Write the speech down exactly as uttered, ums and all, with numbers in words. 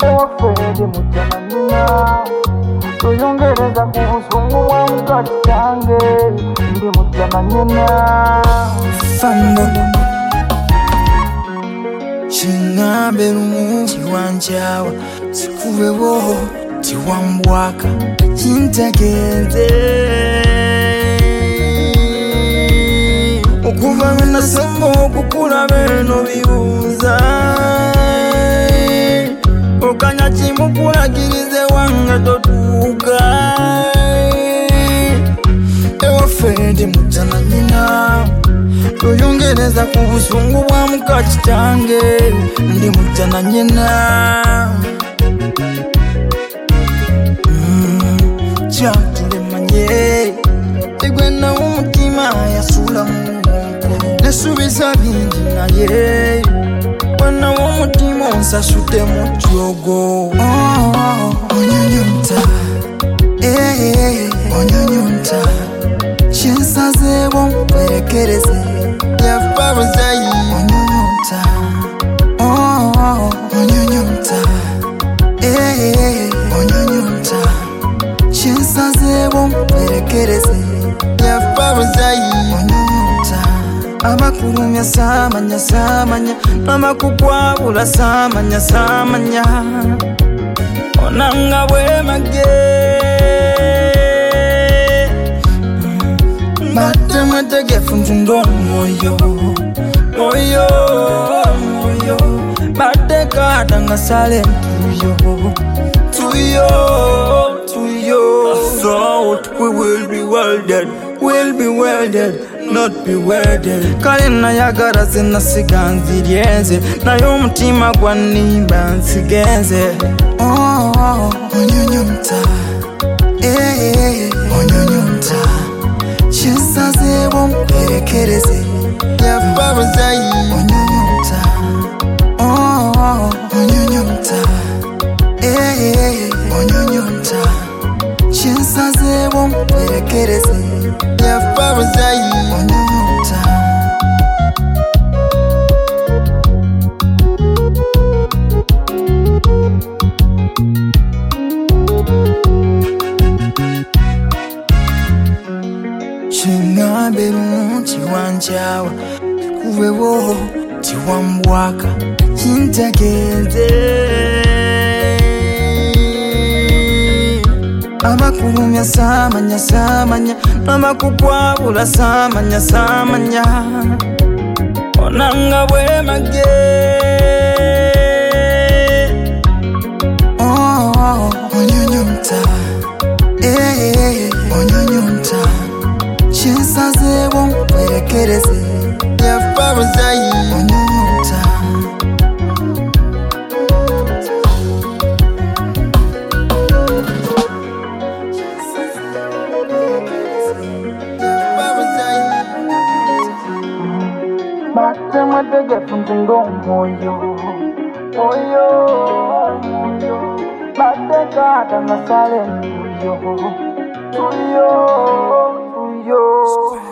ewa Fredi mujana nina tuyongereza kubusungu bwa mukati kange ndi mujana nina Fambo Chingambe rumu chiwanjawa Sikuwewo chiwambwaka Chintagenze Okuva mena sembo kukula beno bibuza Okanya chimukula kirize wanga totuka Ewa Fredi mujana nina tuyongereza kubusungu bwa mukati kange ndi mujana nina Chatulemanye Tegwena umutima yasula mungu Nesubisa bingi naye Wena umutima onsashute muchogo Onyonyonta Onyonyonta Chinsaze wamperekereze Yafaruzayi Onyonyonta Onyonyonta Onyonyonta Chinsaze wamperekereze Yafaruzayi Onyonyonta Abakurumya samanya samanya Namakukwabula samanya samanya Onanga bwe mage Bate mwetege funzundo moyo Moyo Moyo Bate kata nga sale tuyo Tuyo Tuyo I thought we will be welded We'll be welded Not be welded Kale nayagala zina siganzi lienze Nayo mutima gwa nimba nsigenze Oh, oh, onyonyonta Eh, onyonyonta Chinsaze wamperekereze Yafaruzayi Onyonyonta Oh, oh, onyonyonta Eh, onyonyonta Chinsaze wamperekereze Yafaruzayi Onyonyonta Chingambe rumu chiwanjawa Kuwewo chiwambwaka Chintagenze Abakurumya samanya samanya Namakukwabula samanya samanya Onanga bwe mage Oh, onyonyonta Onyonyonta Chinsaze wamperekereze Yafaruzayi Onyonyonta Bate mwetege funzundo moyo Moyo Moyo Bate kata nga sale tuyo Tuyo Tuyo